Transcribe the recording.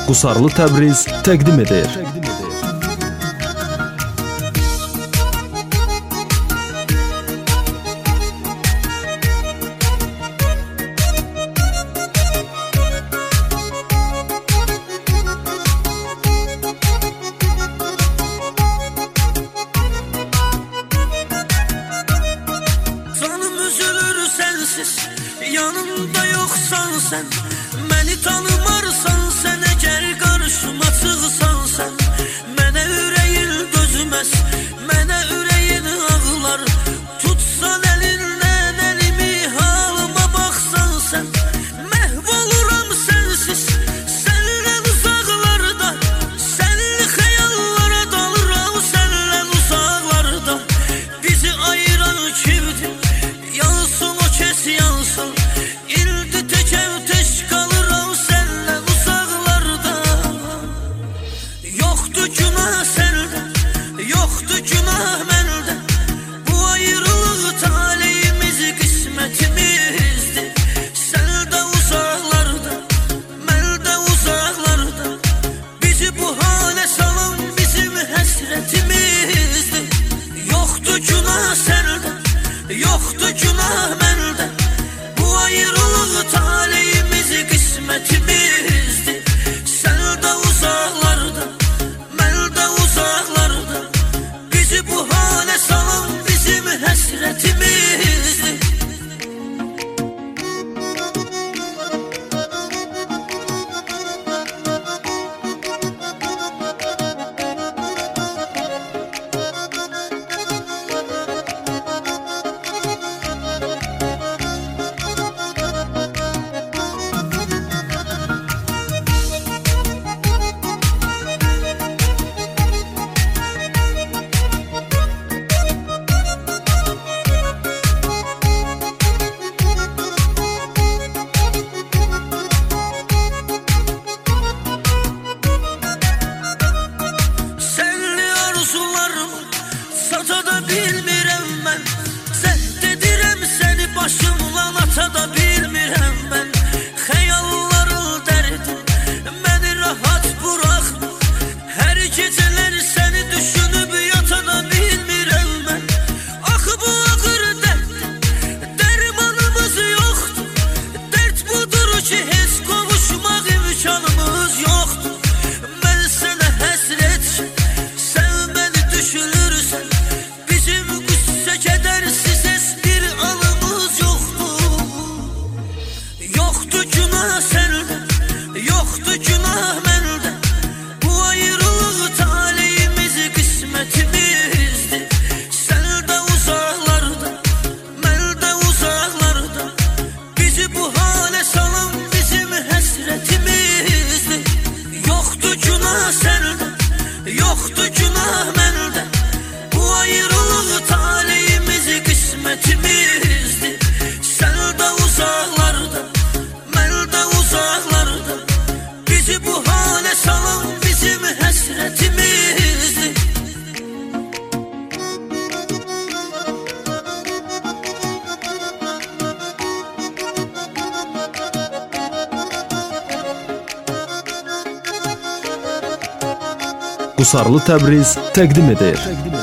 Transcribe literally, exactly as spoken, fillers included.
Qusarlı Təbriz təqdim edir. Yanımda yoxsan sən, məni tanımarsan sən, əgər qarşıma çıxsan sən, mənə ürəyin dözməz, mənə ürəyin ağlar, tutsan əlindən əlimi, halıma baxsan sən, məhv oluram sənsiz, səndən uzaqlarda, sənli xəyallara dalıram, səndən uzaqlarda, bizi ayıran kimdir, yansın o kəs yansın. Yoxdur günah məndə, bu ayrılıq taleyimiz, qismətimizdir. Sən də uzaqlarda, mən də uzaqlarda, bizi bu halə salan bizim həsrətimizdir. Yoxdur günah səndə, yoxdur günah məndə, bu ayrılıq taleyimiz, qismətimizdir. Sən də uzaqlarda, mən də uzaqlarda, bu halə salan bizim həsrətimizdir. Sata da bilmirəm mən, zəhd edirəm səni başımdan ata da bilmirəm mən. Xəyalların dərdi məni rahat buraxma, hər gecələr səni düşünüb yata da bilmirəm mən. Axı bu ağır dərd, dərmanımız yoxdur, dərd budur ki heç qovuşmaq imkanımız yoxdur. Mən sənə həsrətçi, sən məni düşünürsən, kədərsiz heç bir anımız yoxdur. Yoxdur günah səndə, yoxdur günah məndə, bu ayrılıq taleyimiz, qismətimizdir. Sən də uzaqlarda, mən də uzaqlarda, bizi bu halə salan bizim həsrətimizdir. Yoxdur günah səndə, yoxdur günah məndə, bu ayrılıq taleyimiz, qismətimizdir. Sən də uzaqlarda, mən də uzaqlarda, bizi bu halə salan bizim həsrətimizdir. Qusarlı Təbriz təqdim edir.